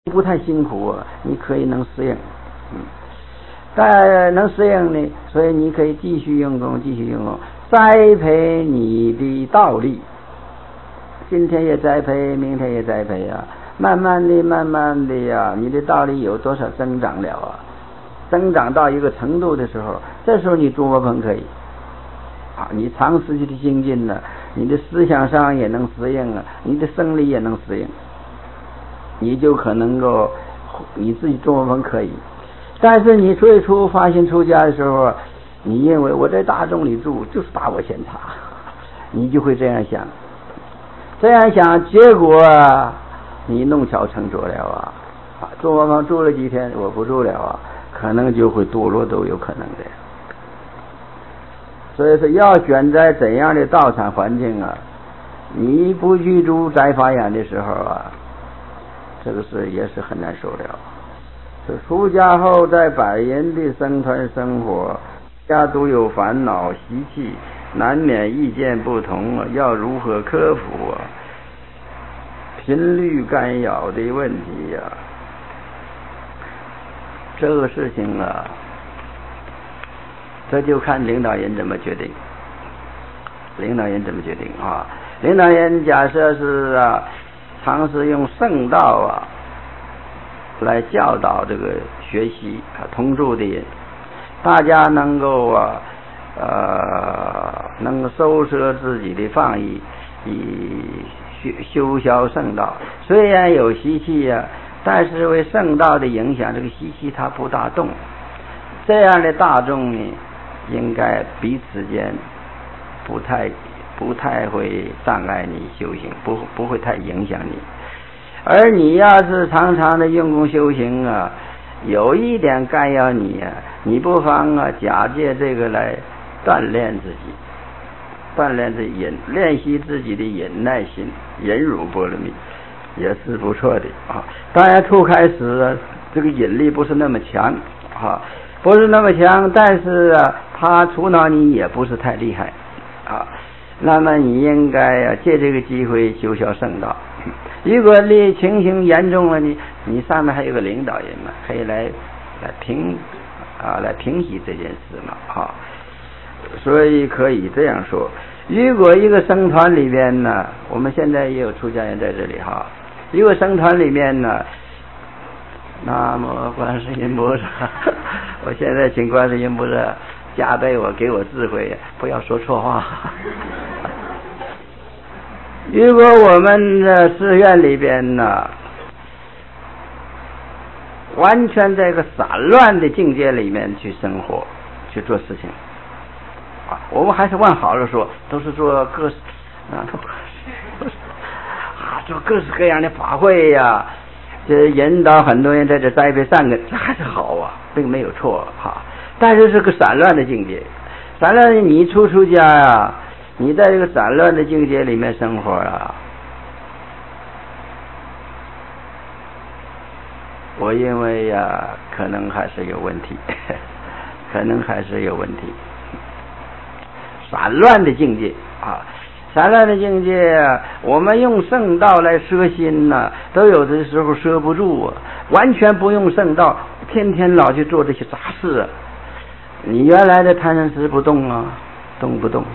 不太辛苦，你可以能适应，但能适应呢，所以你可以继续用功，栽培你的道力。今天也栽培，明天也栽培啊，慢慢的呀，你的道力有多少增长了啊？增长到一个程度的时候，这时候你诸佛棚可以啊，你长时期的精进呢，你的思想上也能适应啊，你的生理也能适应，你就可能够你自己诸佛棚可以。但是你最初发心出家的时候，你认为我在大众里住就是大我先差，你就会这样想，结果你弄巧成拙了啊！诸佛棚住了几天，我不住了啊，可能就会堕落都有可能的。所以说要选在怎样的道场环境啊，你不居住在发言的时候啊，这个事也是很难受了。这出家后在百人的僧团生活，家都有烦恼习气，难免意见不同啊，要如何克服啊频率干扰的问题呀？这个事情啊，这就看领导人怎么决定。领导人假设是尝试用圣道来教导这个学习同住的人，大家能够能收摄自己的放逸，以修消圣道。虽然有习气但是为圣道的影响，这个习气它不大动。这样的大众呢，应该彼此间不太会障碍你修行，不会太影响你。而你要是常常的用功修行有一点干扰你你不妨假借这个来锻炼自己，练习自己的忍耐心，忍辱波罗蜜，也是不错的啊。当然初开始这个引力不是那么强但是它触恼你也不是太厉害啊。那么你应该借这个机会修消圣道。如果你情形严重了，你上面还有个领导人嘛，可以来平息这件事嘛所以可以这样说，如果一个僧团里边呢，我们现在也有出家人在这里一个僧团里面呢，南无观世音菩萨，我现在请观世音菩萨加倍给我智慧，不要说错话。如果我们的寺院里边呢，完全在一个散乱的境界里面去生活，去做事情我们还是往好了说，都是做做各式各样的法会这引导很多人在这栽培善根，这还是好并没有错但是这个散乱的境界，散乱的你出家你在这个散乱的境界里面生活我认为可能还是有问题散乱的境界我们用圣道来摄心都有的时候摄不住完全不用圣道，天天老去做这些杂事你原来的贪嗔痴不动动不动？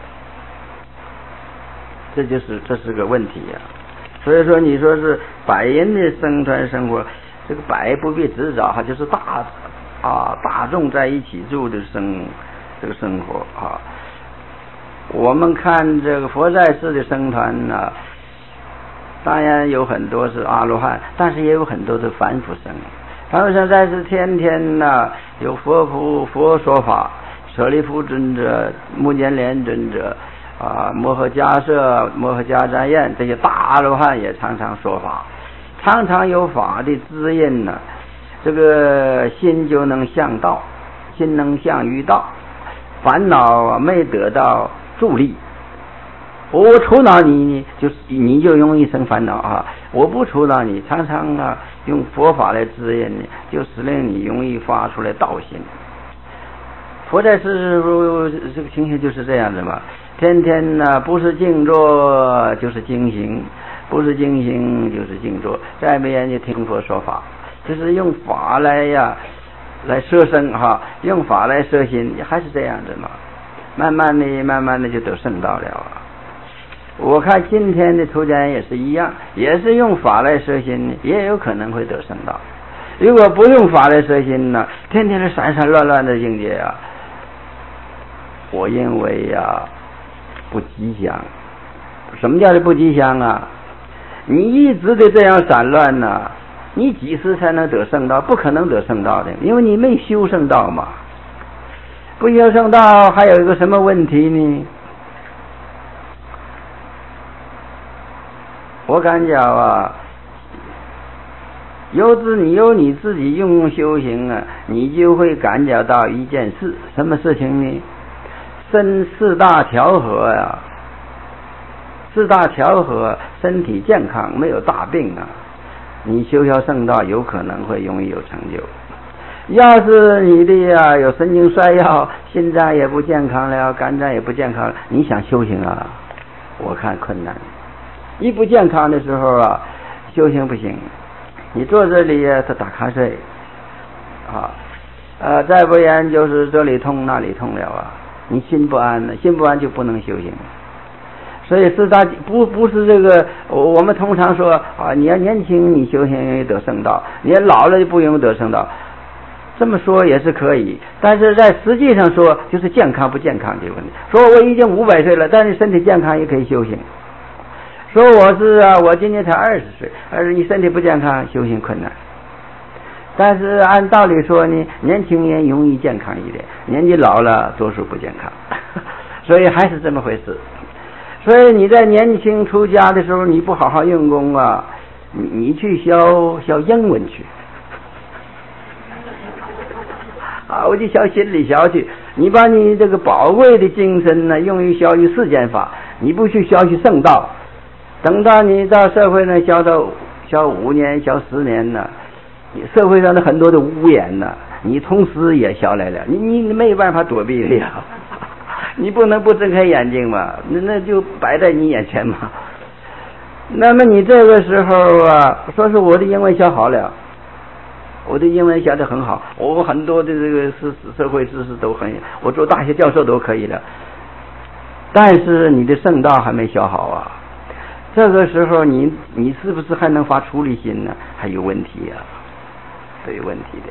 这是个问题所以说你说是百人的僧团生活，这个百不必执着就是大众在一起住的这个生活我们看这个佛在寺的僧团当然有很多是阿罗汉，但是也有很多是凡夫僧。凡夫僧在寺天天有佛说法，舍利弗尊者、目犍连尊者摩诃迦摄、摩诃迦旃延这些大阿罗汉也常常说法，常常有法的滋润这个心就能向道，心能向于道，烦恼没得到助力。我触恼你就容易生烦恼我不触恼你，常常用佛法来滋润你，就使令你容易发出来道心。佛在世这个情形就是这样子嘛，天天不是静坐就是精行不是静心就是静坐，再不然就听佛说法，就是用法来摄身哈，用法来摄心，还是这样的嘛。慢慢的就得圣道了啊。我看今天的出家人也是一样，也是用法来摄心，也有可能会得圣道。如果不用法来摄心呢，天天是散散乱乱的境界啊，我认为呀不吉祥。什么叫做不吉祥啊？你一直的这样散乱呢，你几时才能得圣道？不可能得圣道的，因为你没修圣道嘛。不修圣道还有一个什么问题呢？我感觉啊，有你自己用修行啊，你就会感觉到一件事，什么事情呢？四大调和呀，四大调和，身体健康，没有大病啊，你修圣道有可能会容易有成就。要是你的呀有神经衰弱，心脏也不健康了，肝脏也不健康了，你想修行啊，我看困难。一不健康的时候啊，修行不行。你坐这里他打瞌睡啊，再不然就是这里痛那里痛了啊，你心不安了，心不安就不能修行。所以四大不是这个，我们通常说啊，你要年轻你修行得圣道，你老了就不容易得圣道。这么说也是可以，但是在实际上说就是健康不健康这个问题。说我已经500岁了，但是身体健康也可以修行。说我今年才20岁，而你身体不健康，修行困难。但是按道理说呢，年轻人容易健康一点，年纪老了多数不健康，所以还是这么回事。所以你在年轻出家的时候，你不好好用功啊，你去学英文去。我就学心理学去，你把你这个宝贵的精神呢用于学习世间法，你不去学习圣道，等到你到社会上学5年学10年呢，社会上的很多的污言呢，你同时也学来了，你没有办法躲避的呀，你不能不睁开眼睛嘛，那就摆在你眼前嘛。那么你这个时候啊，说是我的英文学好了。我的英文学得很好，我很多的这个社会知识都很，我做大学教授都可以了。但是你的圣道还没学好啊，这个时候你是不是还能发出离心呢？还有问题啊，都有问题的。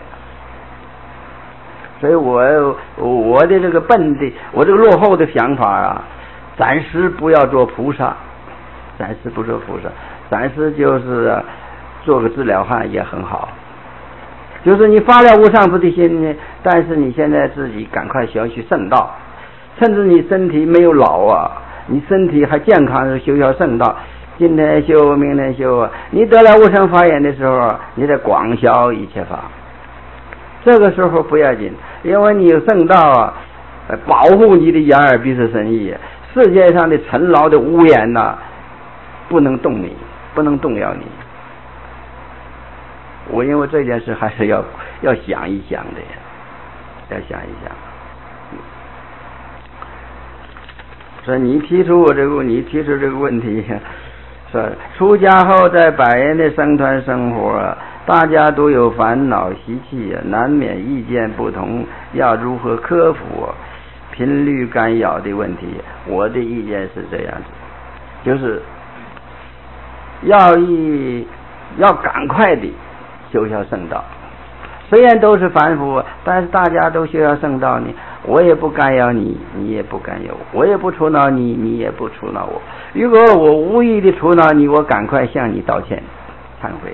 所以我的这个我这个落后的想法啊，暂时不要做菩萨，暂时不做菩萨，暂时就是做个治疗汉也很好。就是你发了无上菩提心呢，但是你现在自己赶快学习圣道，甚至你身体没有老啊，你身体还健康的修圣道，今天修明天修啊，你得了无上法眼的时候，你得广销一切法。这个时候不要紧，因为你有圣道啊，保护你的眼耳鼻舌身意，世界上的尘劳的污言呐，不能动你，不能动摇你。我因为这件事还是要想一想的呀，要想一想。说你提出这个问题，说出家后在百人的僧团生活，大家都有烦恼习气，难免意见不同，要如何克服频率干扰的问题？我的意见是这样子，就是要赶快的修圣道。虽然都是凡夫，但是大家都修圣道呢，我也不干扰你，你也不干扰我，我也不触恼你，你也不触恼我。如果我无意的触恼你，我赶快向你道歉忏悔，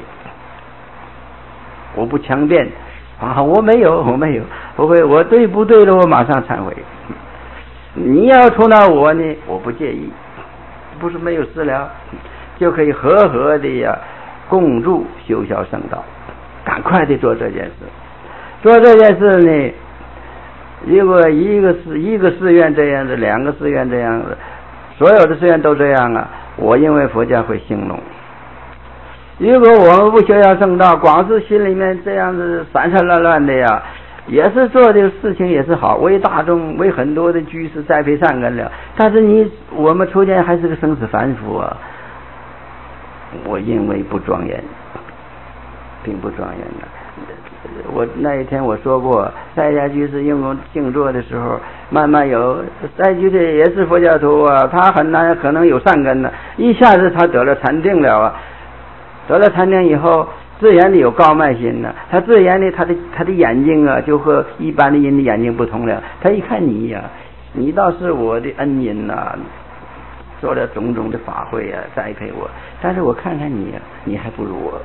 我不强辩啊，我没有，不会，我对不对了，我马上忏悔。你要触恼我呢，我不介意，不是没有事了，就可以和和的呀共助修圣道，赶快的做这件事。做这件事呢，如果一个寺院这样子，2个寺院这样子，所有的寺院都这样啊，我认为佛教会兴隆。如果我们不修圣道，光是心里面这样子散散乱乱的呀，也是做的事情也是好，为大众为很多的居士栽培善根了。但是我们出家还是个生死凡夫啊， 我认为不庄严，并不庄严的。我那一天我说过，在家居士用功静坐的时候，慢慢有在家居士也是佛教徒啊，他很难可能有善根的，一下子他得了禅定了啊，得了禅定以后，自然的有高慢心呢，他自然的他的眼睛啊，就和一般的人的眼睛不同了。他一看你呀，你倒是我的恩人呐，做了种种的法会啊，栽培我，但是我看看你呀，你还不如我。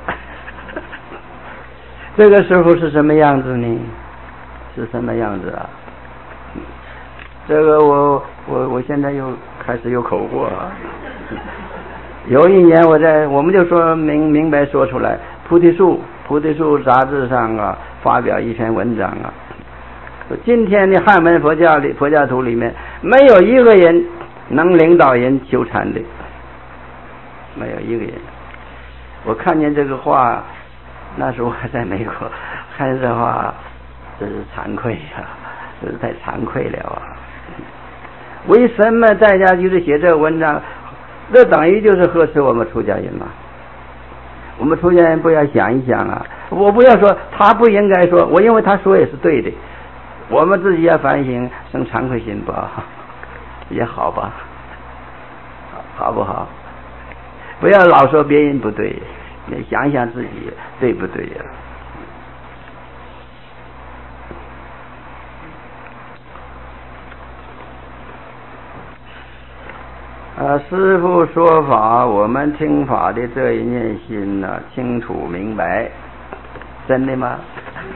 这个时候是什么样子呢？是什么样子啊？这个我现在又开始有口过啊。有一年我们就说明白说出来，菩提树杂志上啊发表一篇文章啊，今天的汉文佛教徒里面没有一个人能领导人修禅的，没有一个人。我看见这个话，那时候还在美国，看见这话真是惭愧啊，真是太惭愧了啊！为什么在家居士写这个文章？这等于就是呵斥我们出家人嘛。我们出家人不要想一想啊，我不要说他不应该说，我认为他说也是对的，我们自己要反省，生惭愧心吧，也好吧，好不好？不要老说别人不对，你想一想自己对不对呀？师父说法，我们听法的这一念心呢，清楚明白，真的吗？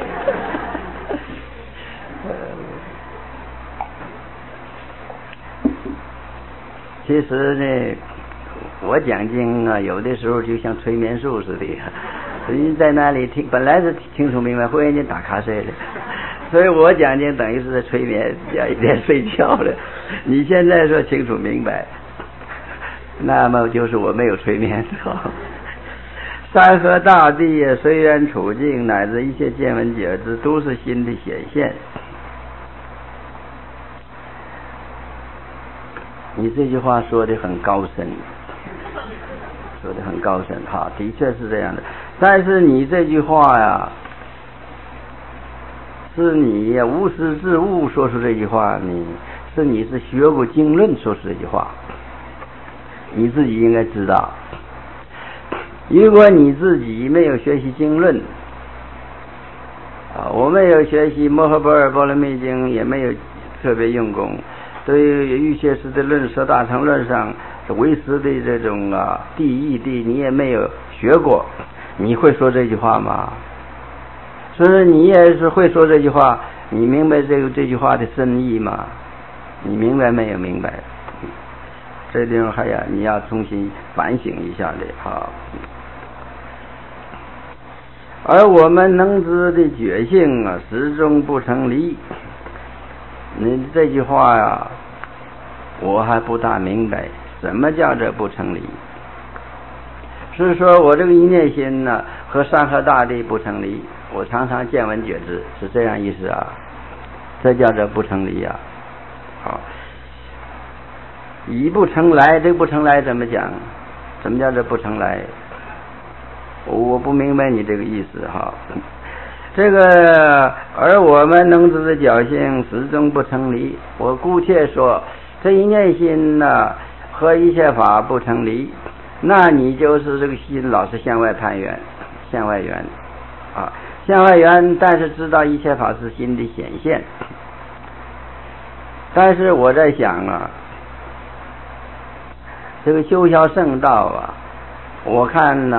其实呢，我讲经啊，有的时候就像催眠术似的，人在那里听，本来是清楚明白，忽然间打瞌睡了，所以我讲经等于是在催眠，要一点睡觉了。你现在说清楚明白，那么就是我没有催眠。山河大地虽然处境乃至一切见闻觉知都是心的显现。你这句话说得很高深，说得很高深哈，的确是这样的。但是你这句话呀，是你无师自悟说出这句话，你是学过经论说出这句话，你自己应该知道。如果你自己没有学习经论我没有学习摩诃般若波罗蜜经，也没有特别用功，对于玉切师的论舍大乘论上唯识的这种地义的你也没有学过，你会说这句话吗？所以你也是会说这句话，你明白这句话的深意吗？你明白没有明白？这地方你要重新反省一下的哈。而我们能知的觉性始终不成离。你这句话呀，我还不大明白，什么叫这不成离？是说我这个一念心呢，和山河大地不成离，我常常见闻觉知，是这样意思啊？这叫这不成离啊。好，以不成来，这不成来怎么讲？什么叫这不成来？我不明白你这个意思哈。这个而我们能知的觉性始终不成离，我姑且说这一念心呢和一切法不成离，那你就是这个心老是向外攀缘，向外缘向外缘，但是知道一切法是心的显现。但是我在想这个修销圣道我看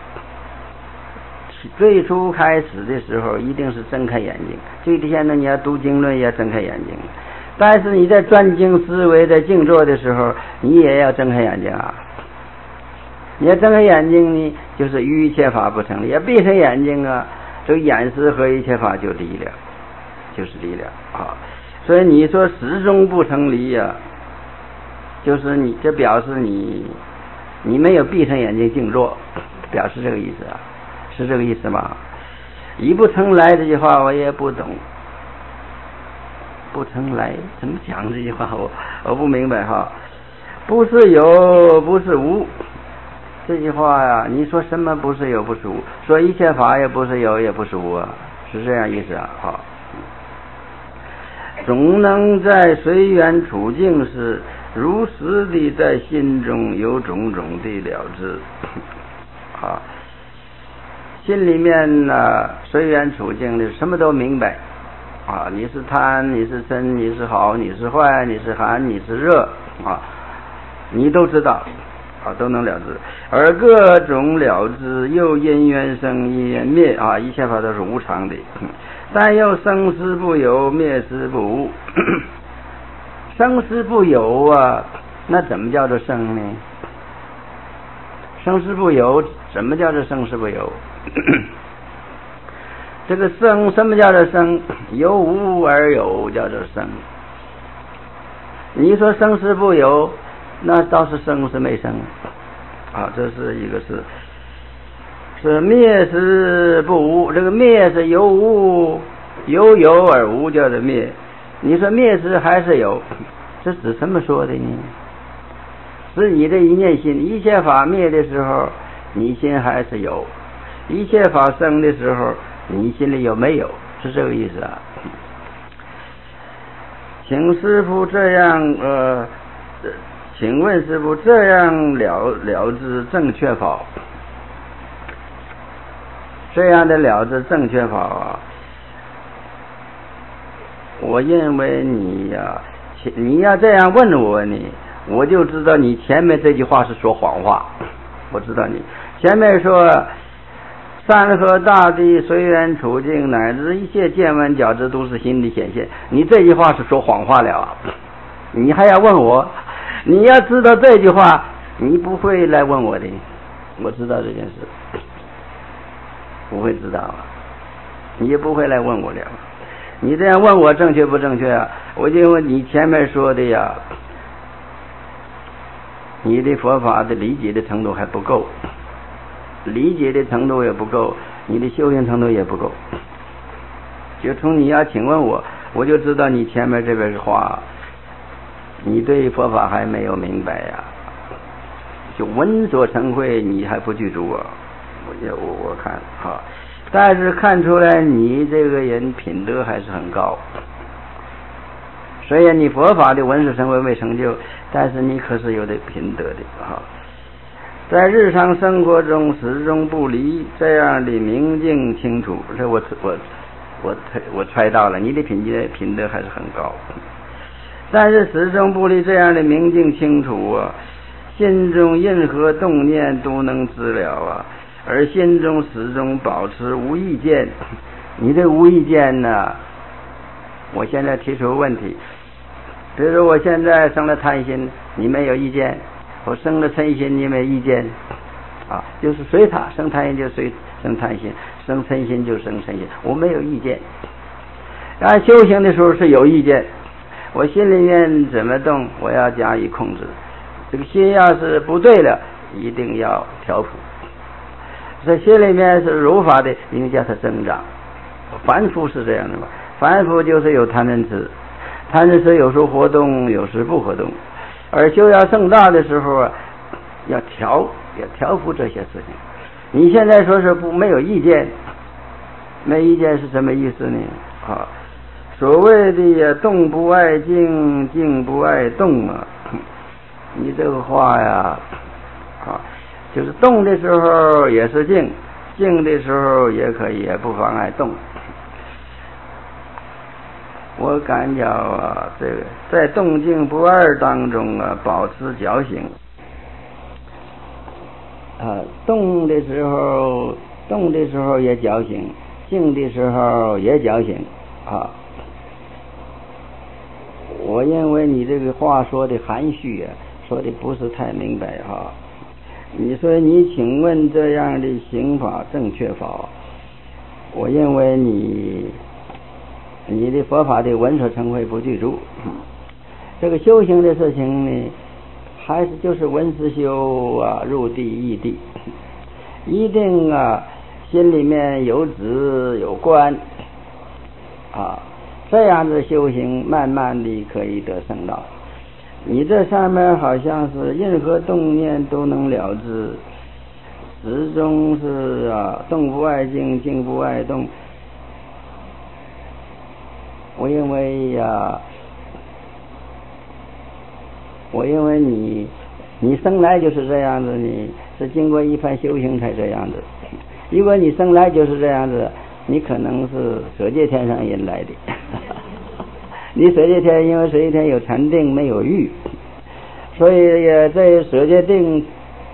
最初开始的时候一定是睁开眼睛，这天呢你要读经论也要睁开眼睛，但是你在专精思维在静坐的时候你也要睁开眼睛你要睁开眼睛呢，就是与一切法不成立，要闭上眼睛这个眼识和一切法就离了，就是离了所以你说始终不成离就是你这表示你没有闭上眼睛静坐，表示这个意思是这个意思吗？一不成来这句话我也不懂，不成来怎么讲这句话我不明白不是有不是无， 这句话呀，你说什么不是有不是无，说一切法也不是有也不是无啊，是这样意思啊。好，总能在随缘处境时如实地在心中有种种的了知。好，心里面呢随缘处境的什么都明白啊，你是贪，你是嗔，你是好，你是坏，你是寒，你是热啊，你都知道啊，都能了知。而各种了知又因缘生因缘灭啊，一切法都是无常的，但又生死不有，灭死不无。生死不有啊，那怎么叫做生呢？生死不有，什么叫做生死不有？这个生，什么叫做生？由无而有叫做生。你说生死不有，那倒是生是没生啊，这是一个是灭死不无。这个灭是由无由有而无叫做灭。你说灭时还是有，这是怎么说的呢？是你的一念心，一切法灭的时候，你心还是有；一切法生的时候，你心里有没有？是这个意思啊。请师父这样请问师父这样了知正确法，这样的了知正确法啊，我认为你要这样问我呢，我就知道你前面这句话是说谎话。我知道你前面说山河大地随缘处境乃至一切见闻觉知都是心的显现，你这句话是说谎话了啊！你还要问我？你要知道这句话，你不会来问我的。我知道这件事，不会知道，你也不会来问我了。你这样问我正确不正确啊？我就问你前面说的呀，你的佛法的理解的程度还不够，理解的程度也不够，你的修行程度也不够。就从你要请问我，我就知道你前面这边的话，你对佛法还没有明白呀，就闻所成慧，你还不具足啊。我看哈，但是看出来你这个人品德还是很高。虽然你佛法的闻所成慧未成就，但是你可是有点品德的哈。在日常生活中始终不离这样的明净清楚，这我揣到了，你的品德还是很高。但是始终不离这样的明净清楚啊，心中任何动念都能知了啊，而心中始终保持无意见。你这无意见呢，我现在提出问题，比如说我现在生了贪心，你没有意见；我生了嗔心，你没意见啊，就是随他生贪心就生贪心，生嗔心就生嗔心，我没有意见。修行的时候是有意见，我心里面怎么动，我要加以控制。这个心要是不对了，一定要调伏。这心里面是如法的，应该叫它增长。凡夫是这样的嘛，凡夫就是有贪嗔痴，贪嗔痴有时候活动，有时不活动。而修要盛大的时候啊，要调伏这些事情。你现在说是没有意见，没意见是什么意思呢？啊，所谓的动不爱静，静不爱动啊，你这个话呀，啊，就是动的时候也是静，静的时候也可以，也不妨碍动。我感觉啊，这个在动静不二当中啊，保持觉醒。动的时候也觉醒，静的时候也觉醒啊。我认为你这个话说的含蓄啊，说的不是太明白哈。你说你请问这样的行法正确法，我认为你的佛法的闻所成慧不具足。这个修行的事情呢，还是就是闻思修啊，入地异地，一定啊心里面有止有观啊，这样的修行慢慢的可以得圣道。你这上面好像是任何动念都能了知， 始终是动不外静，静不外动。我认为你生来就是这样子，你是经过一番修行才这样子。如果你生来就是这样子，你可能是舍戒天上引来的。你舍戒天，因为舍戒天有禅定没有欲，所以这舍戒定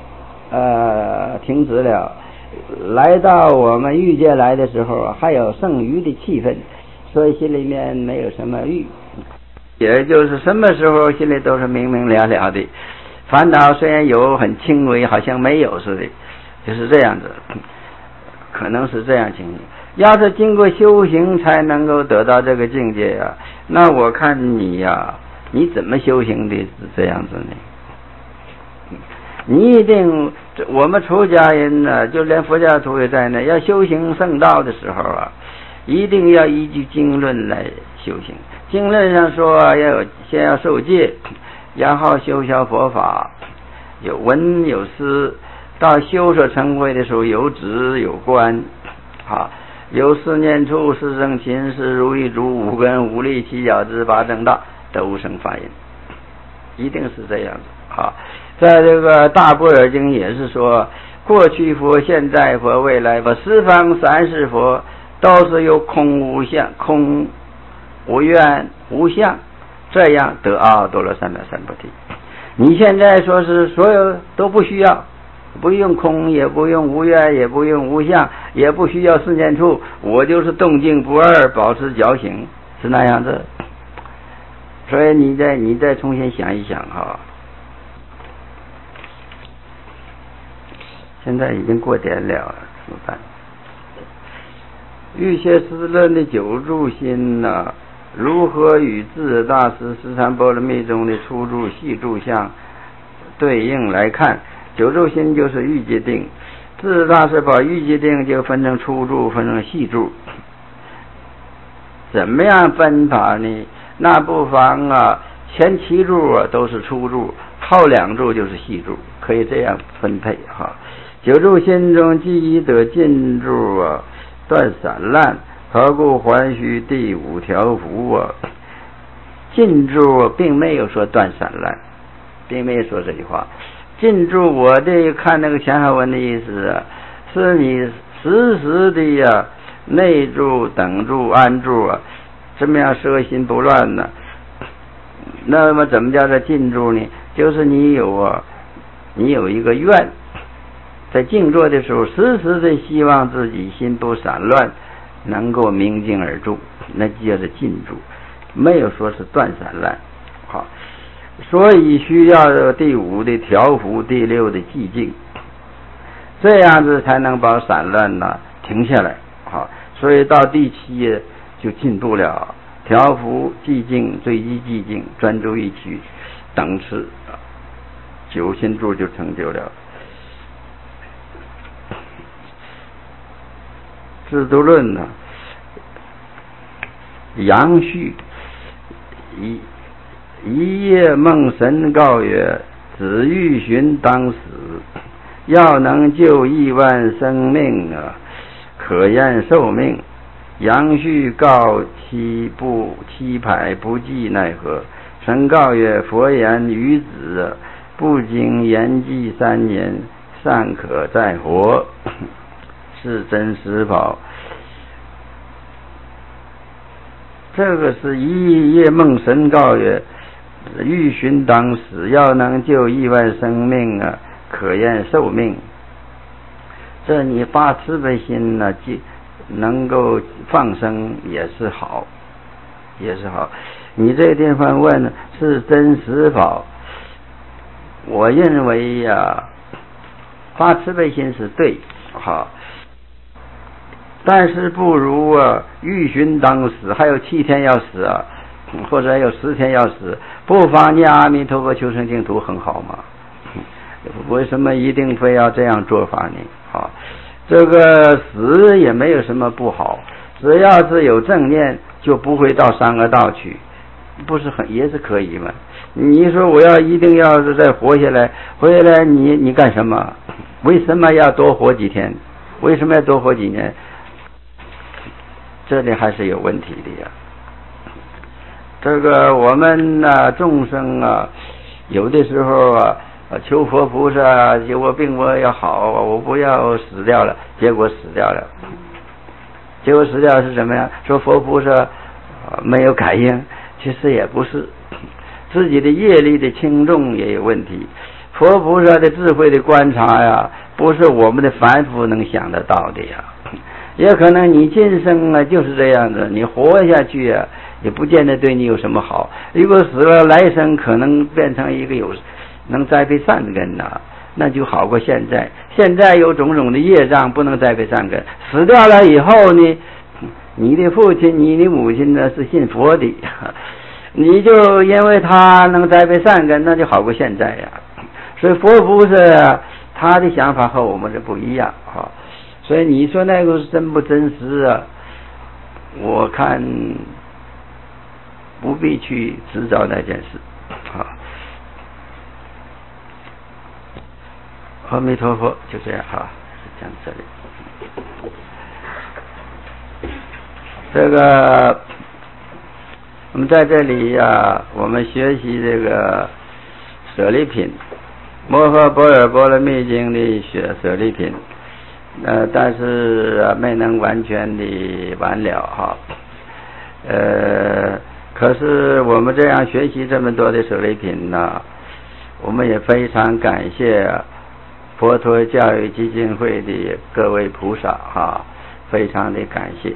停止了，来到我们欲界来的时候还有剩余的气氛，所以心里面没有什么欲，也就是什么时候心里都是明明了了的，烦恼虽然有很轻微，好像没有似的，就是这样子，可能是这样情形。要是经过修行才能够得到这个境界那我看你你怎么修行的是这样子呢？你一定，我们出家人就连佛教徒也在内，要修行圣道的时候一定要依据经论来修行。经论上说先要受戒，然后修学佛法，有闻有思，到修所成慧的时候有止有观有四念处，四正勤，四如意足，五根五力，七角支，八正道，得无生法印，一定是这样子在这个大般若经也是说，过去佛、现在佛、未来佛，十方三世佛都是由空无相、空无愿无相，这样得阿耨多罗三藐三菩提。你现在说是所有都不需要，不用空，也不用无愿，也不用无相，也不需要四念处，我就是动静不二，保持觉醒，是那样子。所以你再重新想一想现在已经过点了，怎么办？欲切思论的九住心如何与智大师十三波罗蜜中的初住细住相对应来看？九住心就是欲界定，智大师把欲界定就分成初住，分成细住。怎么样分法呢？那不妨前七住都是初住，后两住就是细住，可以这样分配九住心中既已得尽住断散乱，何故还须第五条幅尽住并没有说断散乱，并没有说这句话。尽住我这看那个前后文的意思是你时时的内住、等住、安住这么样摄心不乱呢？那么怎么叫做尽住呢？就是你有一个愿，在静坐的时候时时的希望自己心不散乱，能够明静而住，那就叫做尽住，没有说是断散乱所以需要第五的调伏，第六的寂静，这样子才能把散乱停下来所以到第七就进步了，调伏、寂静、追击寂静，专注一起等持九心住就成就了。制度论杨旭一夜梦神告曰：子欲寻当死，要能救亿万生命可验寿命。杨旭告七排不计奈何。神告曰：佛言于子不经言计3年，尚可再活，是真实宝。这个是一夜梦神告曰：欲寻当死，要能救亿万生命可验寿命。这你发慈悲心能够放生也是好，你这个地方问是真实宝，我认为发慈悲心是对但是不如欲寻当死，还有7天要死或者还有10天要死，不妨念阿弥陀佛求生净土很好嘛？为什么一定非要这样做法呢？这个死也没有什么不好，只要是有正念，就不会到三恶道去，不是也是可以嘛？你说我一定要是再活下来，你干什么？ 为什么要多活几天？为什么要多活几年？这里还是有问题的呀。这个我们众生有的时候求佛菩萨，我病我要好，我不要死掉了，结果死掉了。结果死掉是什么呀？说佛菩萨没有感应，其实也不是，自己的业力的轻重也有问题。佛菩萨的智慧的观察呀，不是我们的凡夫能想得到的呀。也可能你今生就是这样子，你活下去也不见得对你有什么好。如果死了，来生可能变成一个能栽培善根那就好过现在。现在有种种的业障不能栽培善根，死掉了以后呢，你的父亲你的母亲是信佛的，你就因为他能栽培善根，那就好过现在呀。所以佛菩萨他的想法和我们是不一样所以你说那个是真不真实我看不必去执着那件事阿弥陀佛，就这样讲这里。这个我们在这里我们学习这个舍利品，摩诃般若波罗蜜经的舍利品，但是没能完全的完了可是我们这样学习这么多的舍利品我们也非常感谢佛陀教育基金会的各位菩萨非常的感谢。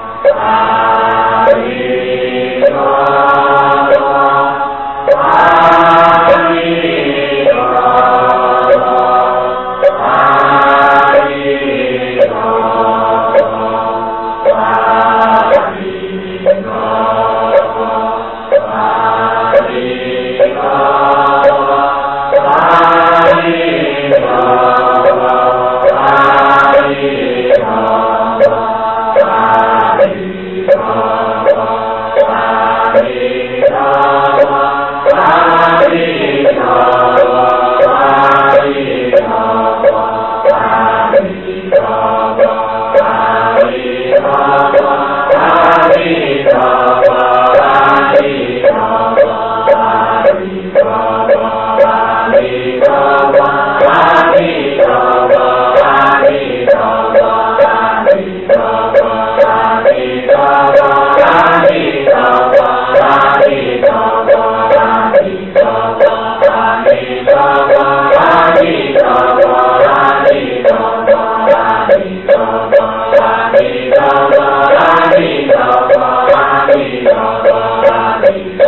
Hare 阿弥陀佛，阿弥陀佛，阿弥陀佛。